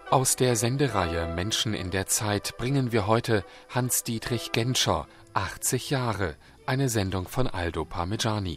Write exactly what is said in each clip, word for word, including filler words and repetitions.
Aus der Sendereihe Menschen in der Zeit bringen wir heute Hans-Dietrich Genscher, achtzig Jahre, eine Sendung von Aldo Parmigiani.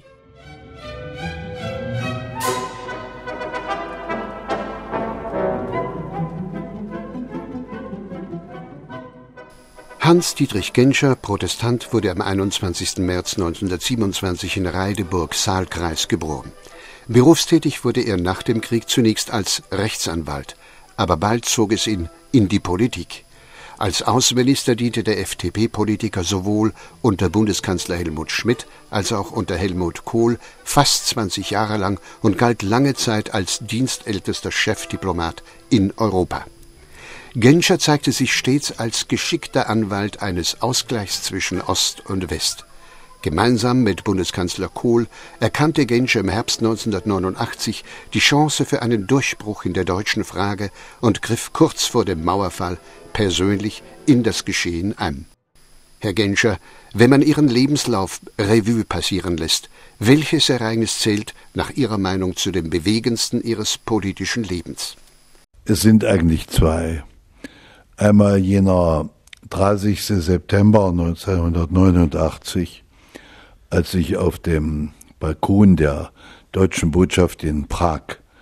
Hans-Dietrich Genscher, Protestant, wurde am einundzwanzigsten März neunzehnhundertsiebenundzwanzig in Reideburg, Saalkreis, geboren. Berufstätig wurde er nach dem Krieg zunächst als Rechtsanwalt, aber bald zog es ihn in die Politik. Als Außenminister diente der F D P-Politiker sowohl unter Bundeskanzler Helmut Schmidt als auch unter Helmut Kohl fast zwanzig Jahre lang und galt lange Zeit als dienstältester Chefdiplomat in Europa. Genscher zeigte sich stets als geschickter Anwalt eines Ausgleichs zwischen Ost und West. Gemeinsam mit Bundeskanzler Kohl erkannte Genscher im Herbst neunzehnhundertneunundachtzig die Chance für einen Durchbruch in der deutschen Frage und griff kurz vor dem Mauerfall persönlich in das Geschehen ein. Herr Genscher, wenn man Ihren Lebenslauf Revue passieren lässt, welches Ereignis zählt nach Ihrer Meinung zu dem bewegendsten Ihres politischen Lebens? Es sind eigentlich zwei. Einmal jener dreißigsten September neunzehnhundertneunundachtzig, als ich auf dem Balkon der deutschen Botschaft in Prag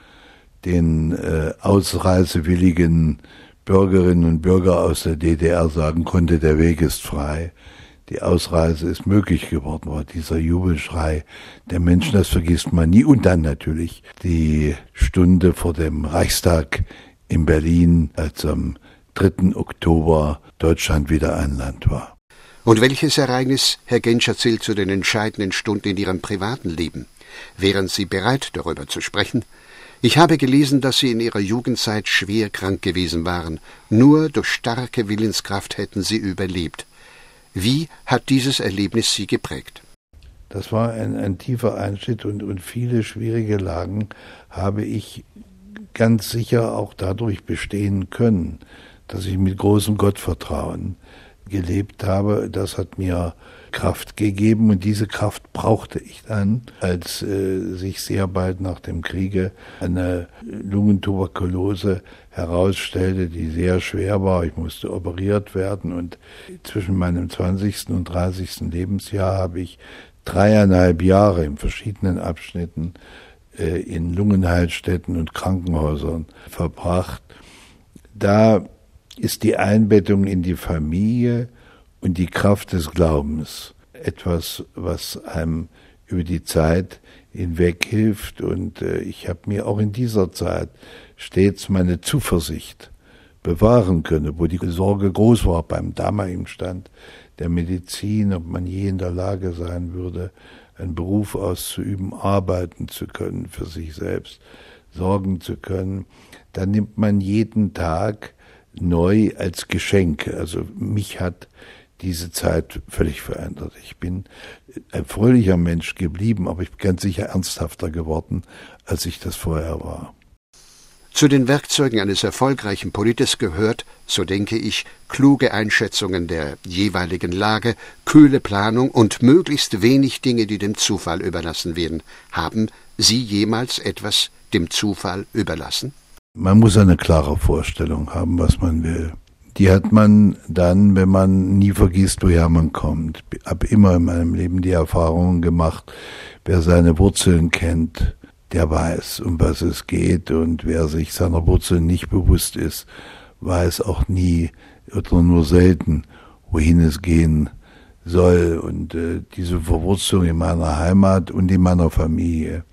den äh, ausreisewilligen Bürgerinnen und Bürgern aus der D D R sagen konnte, der Weg ist frei, die Ausreise ist möglich geworden, war dieser Jubelschrei der Menschen, das vergisst man nie. Und dann natürlich die Stunde vor dem Reichstag in Berlin, als am dritten Oktober Deutschland wieder ein Land war. Und welches Ereignis, Herr Genscher, zählt zu den entscheidenden Stunden in Ihrem privaten Leben? Wären Sie bereit, darüber zu sprechen? Ich habe gelesen, dass Sie in Ihrer Jugendzeit schwer krank gewesen waren. Nur durch starke Willenskraft hätten Sie überlebt. Wie hat dieses Erlebnis Sie geprägt? Das war ein, ein tiefer Einschnitt und, und viele schwierige Lagen habe ich ganz sicher auch dadurch bestehen können, dass ich mit großem Gottvertrauen gelebt habe. Das hat mir Kraft gegeben und diese Kraft brauchte ich dann, als äh, sich sehr bald nach dem Kriege eine Lungentuberkulose herausstellte, die sehr schwer war. Ich musste operiert werden und zwischen meinem zwanzigsten und dreißigsten Lebensjahr habe ich dreieinhalb Jahre in verschiedenen Abschnitten äh, in Lungenheilstätten und Krankenhäusern verbracht. Da ist die Einbettung in die Familie und die Kraft des Glaubens etwas, was einem über die Zeit hinweg hilft. Und äh, ich habe mir auch in dieser Zeit stets meine Zuversicht bewahren können, wo die Sorge groß war beim damaligen Stand der Medizin, ob man je in der Lage sein würde, einen Beruf auszuüben, arbeiten zu können, für sich selbst sorgen zu können. Dann nimmt man jeden Tag neu als Geschenk. Also mich hat diese Zeit völlig verändert. Ich bin ein fröhlicher Mensch geblieben, aber ich bin ganz sicher ernsthafter geworden, als ich das vorher war. Zu den Werkzeugen eines erfolgreichen Politikers gehört, so denke ich, kluge Einschätzungen der jeweiligen Lage, kühle Planung und möglichst wenig Dinge, die dem Zufall überlassen werden. Haben Sie jemals etwas dem Zufall überlassen? Man muss eine klare Vorstellung haben, was man will. Die hat man dann, wenn man nie vergisst, woher man kommt. Ich habe immer in meinem Leben die Erfahrung gemacht, wer seine Wurzeln kennt, der weiß, um was es geht. Und wer sich seiner Wurzeln nicht bewusst ist, weiß auch nie oder nur selten, wohin es gehen soll. Und äh, diese Verwurzelung in meiner Heimat und in meiner Familie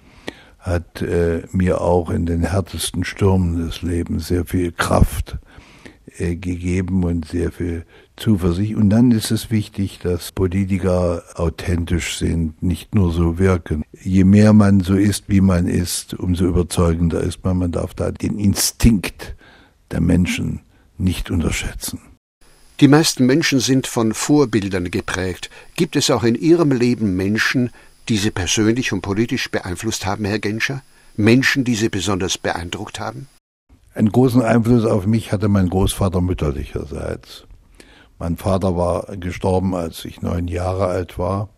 hat äh, mir auch in den härtesten Stürmen des Lebens sehr viel Kraft äh, gegeben und sehr viel Zuversicht. Und dann ist es wichtig, dass Politiker authentisch sind, nicht nur so wirken. Je mehr man so ist, wie man ist, umso überzeugender ist man. Man darf da den Instinkt der Menschen nicht unterschätzen. Die meisten Menschen sind von Vorbildern geprägt. Gibt es auch in Ihrem Leben Menschen, die Sie persönlich und politisch beeinflusst haben, Herr Genscher? Menschen, die Sie besonders beeindruckt haben? Einen großen Einfluss auf mich hatte mein Großvater mütterlicherseits. Mein Vater war gestorben, als ich neun Jahre alt war.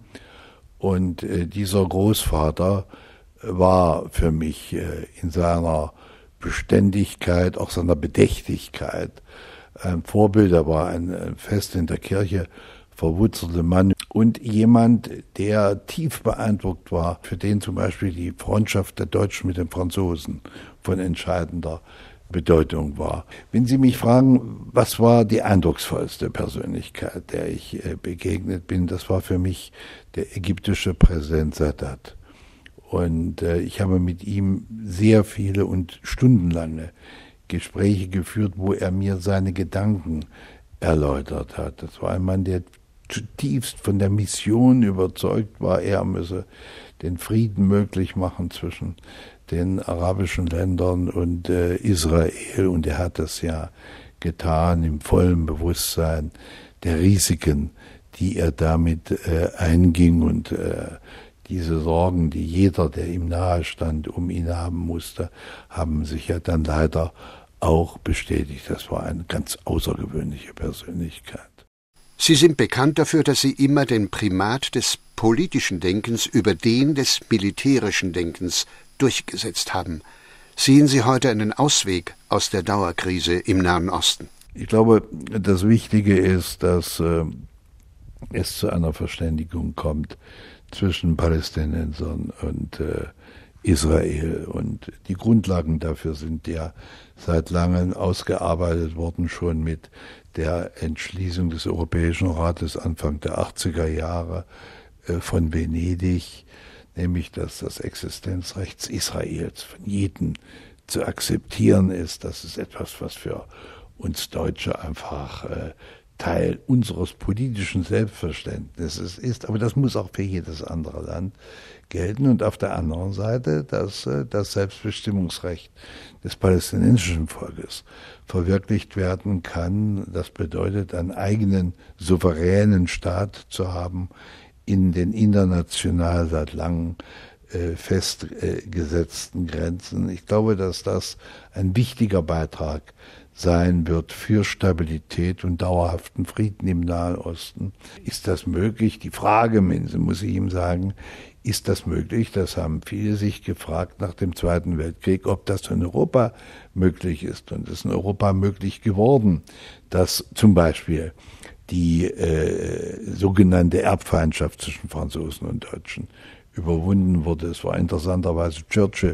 Und äh, dieser Großvater war für mich äh, in seiner Beständigkeit, auch seiner Bedächtigkeit ein Vorbild. Er war ein fest in der Kirche verwurzelter Mann und jemand, der tief beeindruckt war, für den zum Beispiel die Freundschaft der Deutschen mit den Franzosen von entscheidender Bedeutung war. Wenn Sie mich fragen, was war die eindrucksvollste Persönlichkeit, der ich begegnet bin, das war für mich der ägyptische Präsident Sadat. Und äh, ich habe mit ihm sehr viele und stundenlange Gespräche geführt, wo er mir seine Gedanken erläutert hat. Das war ein Mann, der zutiefst von der Mission überzeugt war, er müsse den Frieden möglich machen zwischen den arabischen Ländern und äh, Israel. Und er hat das ja getan im vollen Bewusstsein der Risiken, die er damit äh, einging und äh, diese Sorgen, die jeder, der ihm nahe stand, um ihn haben musste, haben sich ja dann leider auch bestätigt. Das war eine ganz außergewöhnliche Persönlichkeit. Sie sind bekannt dafür, dass Sie immer den Primat des politischen Denkens über den des militärischen Denkens durchgesetzt haben. Sehen Sie heute einen Ausweg aus der Dauerkrise im Nahen Osten? Ich glaube, das Wichtige ist, dass äh, es zu einer Verständigung kommt zwischen Palästinensern und äh, Israel. Und die Grundlagen dafür sind ja seit langem ausgearbeitet worden, schon mit der Entschließung des Europäischen Rates Anfang der achtziger Jahre äh, von Venedig, nämlich dass das Existenzrecht Israels von jedem zu akzeptieren ist. Das ist etwas, was für uns Deutsche einfach äh, Teil unseres politischen Selbstverständnisses ist, aber das muss auch für jedes andere Land gelten. Und auf der anderen Seite, dass das Selbstbestimmungsrecht des palästinensischen Volkes verwirklicht werden kann. Das bedeutet, einen eigenen souveränen Staat zu haben in den international seit langem äh, festgesetzten Grenzen. Ich glaube, dass das ein wichtiger Beitrag sein wird für Stabilität und dauerhaften Frieden im Nahen Osten. Ist das möglich? Die Frage, muss ich ihm sagen, ist das möglich? Das haben viele sich gefragt nach dem Zweiten Weltkrieg, ob das in Europa möglich ist. Und es ist in Europa möglich geworden, dass zum Beispiel die äh, sogenannte Erbfeindschaft zwischen Franzosen und Deutschen überwunden wurde. Es war interessanterweise Churchill,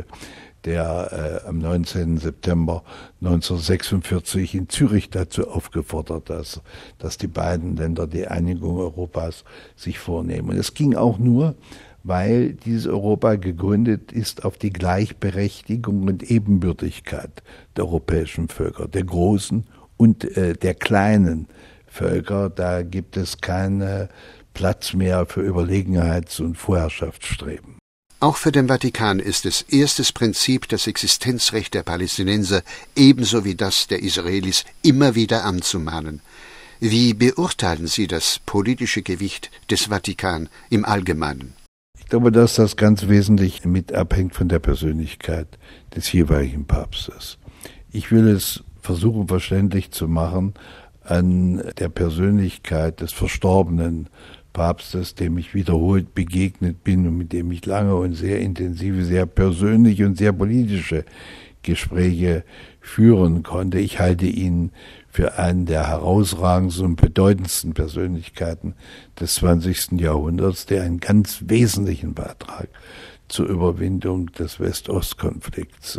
der äh, am neunzehnten September neunzehnhundertsechsundvierzig in Zürich dazu aufgefordert hat, dass, dass die beiden Länder die Einigung Europas sich vornehmen. Und es ging auch nur, weil dieses Europa gegründet ist auf die Gleichberechtigung und Ebenbürtigkeit der europäischen Völker, der großen und äh, der kleinen Völker. Da gibt es keinen Platz mehr für Überlegenheits- und Vorherrschaftsstreben. Auch für den Vatikan ist es erstes Prinzip, das Existenzrecht der Palästinenser ebenso wie das der Israelis immer wieder anzumahnen. Wie beurteilen Sie das politische Gewicht des Vatikan im Allgemeinen? Ich glaube, dass das ganz wesentlich mit abhängt von der Persönlichkeit des jeweiligen Papstes. Ich will es versuchen, verständlich zu machen an der Persönlichkeit des verstorbenen Papstes, dem ich wiederholt begegnet bin und mit dem ich lange und sehr intensive, sehr persönliche und sehr politische Gespräche führen konnte. Ich halte ihn für einen der herausragendsten und bedeutendsten Persönlichkeiten des zwanzigsten Jahrhunderts, der einen ganz wesentlichen Beitrag zur Überwindung des West-Ost-Konflikts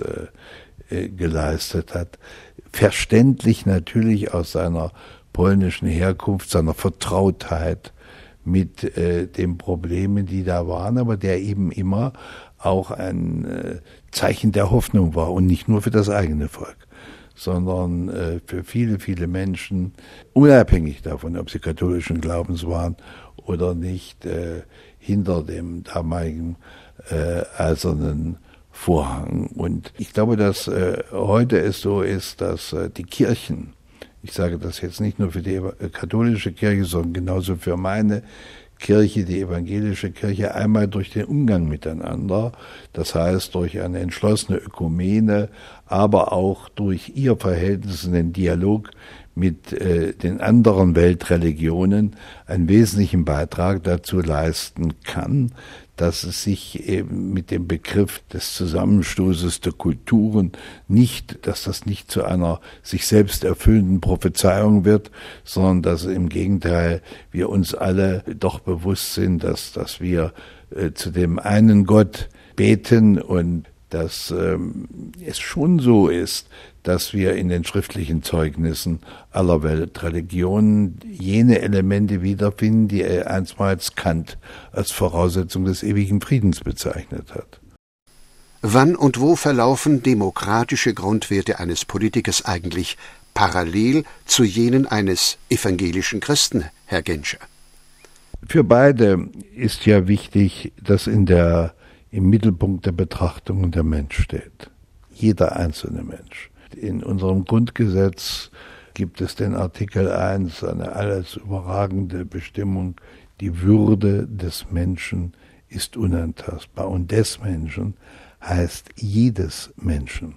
äh, geleistet hat. Verständlich natürlich aus seiner polnischen Herkunft, seiner Vertrautheit mit äh, den Problemen, die da waren, aber der eben immer auch ein äh, Zeichen der Hoffnung war und nicht nur für das eigene Volk, sondern äh, für viele, viele Menschen, unabhängig davon, ob sie katholischen Glaubens waren oder nicht, äh, hinter dem damaligen äh, eisernen Vorhang. Und ich glaube, dass äh, heute es so ist, dass äh, die Kirchen, ich sage das jetzt nicht nur für die katholische Kirche, sondern genauso für meine Kirche, die evangelische Kirche, einmal durch den Umgang miteinander, das heißt durch eine entschlossene Ökumene, aber auch durch ihr Verhältnis in den Dialog mit äh, den anderen Weltreligionen einen wesentlichen Beitrag dazu leisten kann, dass es sich eben mit dem Begriff des Zusammenstoßes der Kulturen nicht, dass das nicht zu einer sich selbst erfüllenden Prophezeiung wird, sondern dass im Gegenteil wir uns alle doch bewusst sind, dass, dass wir äh, zu dem einen Gott beten und dass ähm, es schon so ist, dass wir in den schriftlichen Zeugnissen aller Weltreligionen jene Elemente wiederfinden, die er einstmals Kant als Voraussetzung des ewigen Friedens bezeichnet hat. Wann und wo verlaufen demokratische Grundwerte eines Politikers eigentlich parallel zu jenen eines evangelischen Christen, Herr Genscher? Für beide ist ja wichtig, dass in der im Mittelpunkt der Betrachtungen der Mensch steht. Jeder einzelne Mensch. In unserem Grundgesetz gibt es den Artikel eins, eine alles überragende Bestimmung, die Würde des Menschen ist unantastbar. Und des Menschen heißt jedes Menschen.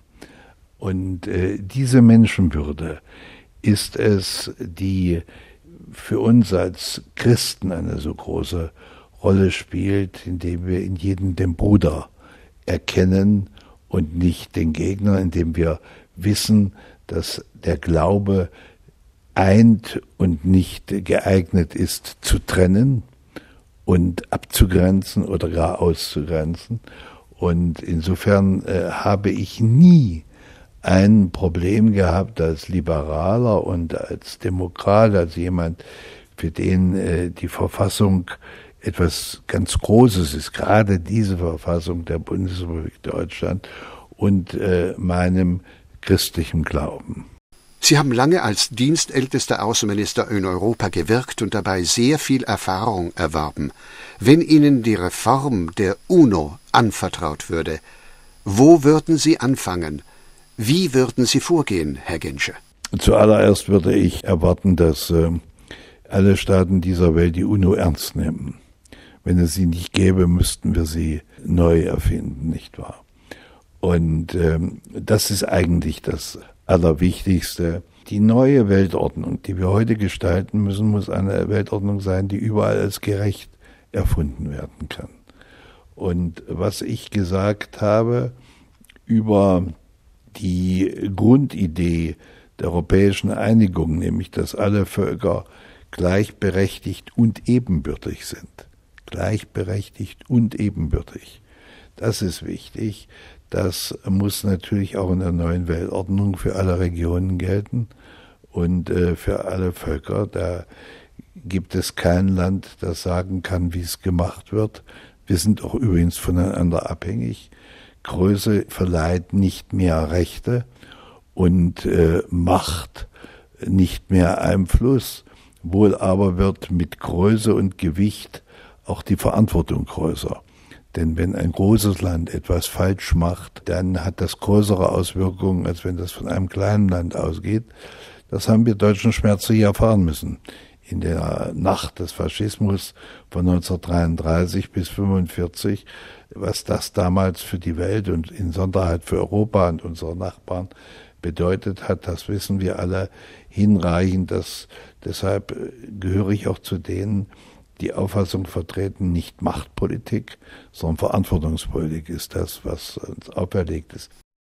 Und äh, diese Menschenwürde ist es, die für uns als Christen eine so große Rolle spielt, indem wir in jedem den Bruder erkennen und nicht den Gegner, indem wir wissen, dass der Glaube eint und nicht geeignet ist zu trennen und abzugrenzen oder gar auszugrenzen. Und insofern äh, habe ich nie ein Problem gehabt als Liberaler und als Demokrat, als jemand, für den äh, die Verfassung etwas ganz Großes ist, gerade diese Verfassung der Bundesrepublik Deutschland und äh, meinem christlichen Glauben. Sie haben lange als dienstältester Außenminister in Europa gewirkt und dabei sehr viel Erfahrung erworben. Wenn Ihnen die Reform der UNO anvertraut würde, wo würden Sie anfangen? Wie würden Sie vorgehen, Herr Genscher? Zuallererst würde ich erwarten, dass äh, alle Staaten dieser Welt die UNO ernst nehmen. Wenn es sie nicht gäbe, müssten wir sie neu erfinden, nicht wahr? Und ähm, das ist eigentlich das Allerwichtigste. Die neue Weltordnung, die wir heute gestalten müssen, muss eine Weltordnung sein, die überall als gerecht erfunden werden kann. Und was ich gesagt habe über die Grundidee der europäischen Einigung, nämlich dass alle Völker gleichberechtigt und ebenbürtig sind, gleichberechtigt und ebenbürtig. Das ist wichtig. Das muss natürlich auch in der neuen Weltordnung für alle Regionen gelten und äh, für alle Völker. Da gibt es kein Land, das sagen kann, wie es gemacht wird. Wir sind auch übrigens voneinander abhängig. Größe verleiht nicht mehr Rechte und äh, Macht nicht mehr Einfluss. Wohl aber wird mit Größe und Gewicht auch die Verantwortung größer. Denn wenn ein großes Land etwas falsch macht, dann hat das größere Auswirkungen, als wenn das von einem kleinen Land ausgeht. Das haben wir Deutschen schmerzlich erfahren müssen. In der Nacht des Faschismus von neunzehnhundertdreiunddreißig bis fünfundvierzig, was das damals für die Welt und in Sonderheit für Europa und unsere Nachbarn bedeutet hat, das wissen wir alle hinreichend. Das, deshalb gehöre ich auch zu denen, die Auffassung vertreten, nicht Machtpolitik, sondern Verantwortungspolitik ist das, was uns auferlegt ist.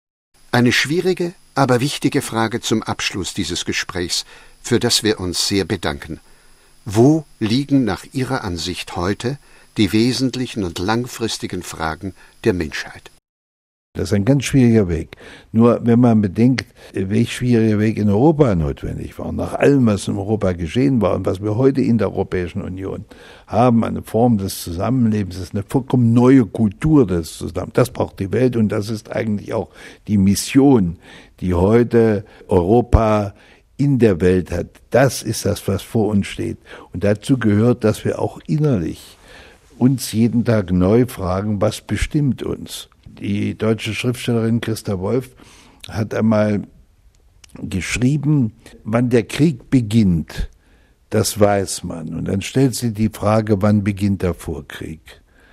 Eine schwierige, aber wichtige Frage zum Abschluss dieses Gesprächs, für das wir uns sehr bedanken. Wo liegen nach Ihrer Ansicht heute die wesentlichen und langfristigen Fragen der Menschheit? Das ist ein ganz schwieriger Weg. Nur wenn man bedenkt, welch schwieriger Weg in Europa notwendig war, nach allem, was in Europa geschehen war und was wir heute in der Europäischen Union haben, eine Form des Zusammenlebens, das ist eine vollkommen neue Kultur des Zusammenlebens. Das braucht die Welt und das ist eigentlich auch die Mission, die heute Europa in der Welt hat. Das ist das, was vor uns steht. Und dazu gehört, dass wir auch innerlich uns jeden Tag neu fragen, was bestimmt uns? Die deutsche Schriftstellerin Christa Wolf hat einmal geschrieben, wann der Krieg beginnt, das weiß man. Und dann stellt sie die Frage, wann beginnt der Vorkrieg?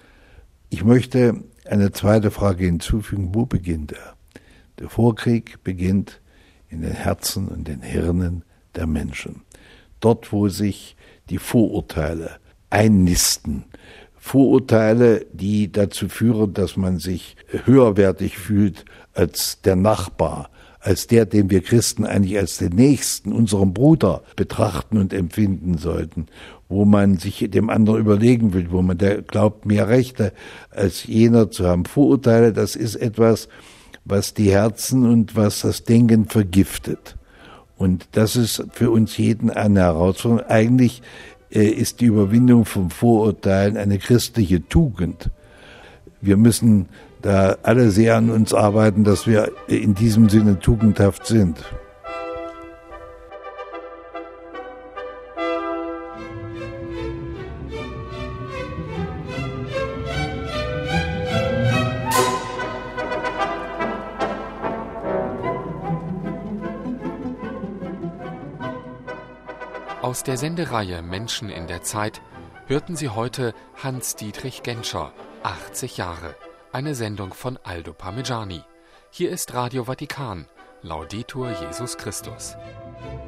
Ich möchte eine zweite Frage hinzufügen, wo beginnt er? Der Vorkrieg beginnt in den Herzen und den Hirnen der Menschen. Dort, wo sich die Vorurteile einnisten. Vorurteile, die dazu führen, dass man sich höherwertig fühlt als der Nachbar, als der, den wir Christen eigentlich als den Nächsten, unseren Bruder betrachten und empfinden sollten, wo man sich dem anderen überlegen will, wo man der glaubt, mehr Rechte als jener zu haben. Vorurteile, das ist etwas, was die Herzen und was das Denken vergiftet. Und das ist für uns jeden eine Herausforderung. Eigentlich äh, ist die Überwindung von Vorurteilen eine christliche Tugend. Wir müssen da alle sehr an uns arbeiten, dass wir in diesem Sinne tugendhaft sind. Aus der Sendereihe Menschen in der Zeit hörten Sie heute Hans-Dietrich Genscher, achtzig Jahre, eine Sendung von Aldo Parmigiani. Hier ist Radio Vatikan, Laudetur Jesus Christus.